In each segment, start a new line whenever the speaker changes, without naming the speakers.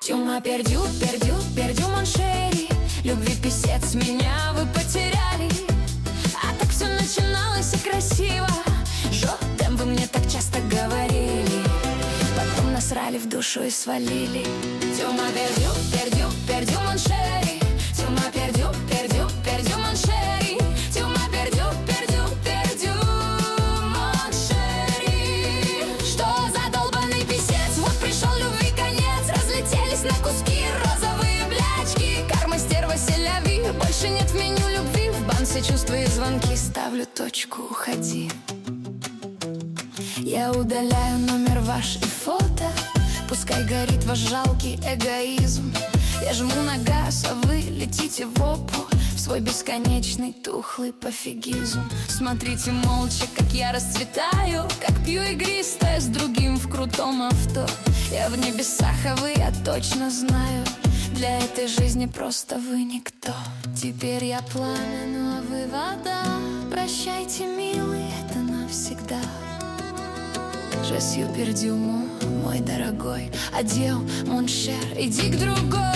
Tu m'as perdu, perdu, perdu, mon chéri. Любви писец, меня вы потеряли. А так все начиналось и красиво. Жотем, вы мне так часто говорили. Потом насрали в душу и свалили. Tu m'as perdu, perdu, perdu, mon chéri. Tu m'as perdu, perdu, perdu, mon chéri. Tu m'as perdu, perdu, perdu, mon chéri. Что за долбанный писец? Вот пришел любви конец. Разлетелись на куски розовые блячки. Карма, стерва, селяви. Больше нет в меню любви. В бан все чувства и звонки. Ставлю точку, уходи. Я удаляю номер ваш и фото. Пускай горит ваш жалкий эгоизм. Я жму на газ, а вы летите в опу. В свой бесконечный тухлый пофигизм. Смотрите молча, как я расцветаю. Как пью игристое с другим в крутом авто. Я в небесах, а вы, я точно знаю. Для этой жизни просто вы никто. Теперь я пламя, ну а вы вода. Прощайте, милый, это навсегда. Je suis perdu, мой дорогой. Адьё, mon cher, иди к другой.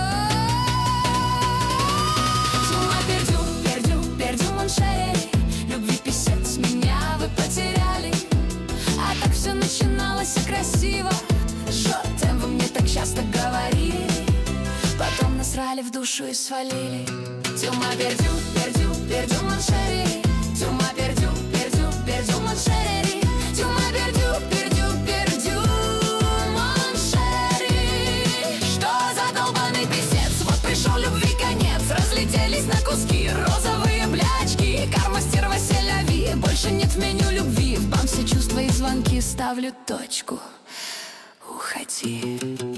Tu m'as perdu, perdu, perdu, mon chéri. Любви писец, меня вы потеряли. А так все начиналось и красиво. Жотем, вы мне так часто говорили. Потом насрали в душу и свалили. Tu m'as perdu, perdu, perdu, mon chéri. Tu m'as perdu, perdu, perdu, mon chéri. Tu m'as perdu, perdu, perdu, mon chéri. Что за долбаный писец? Вот пришел любви конец. Разлетелись на куски розовые блячки. Карма, стерва, селяви. Больше нет в меню любви. В бам все чувства и звонки. Ставлю точку, уходи.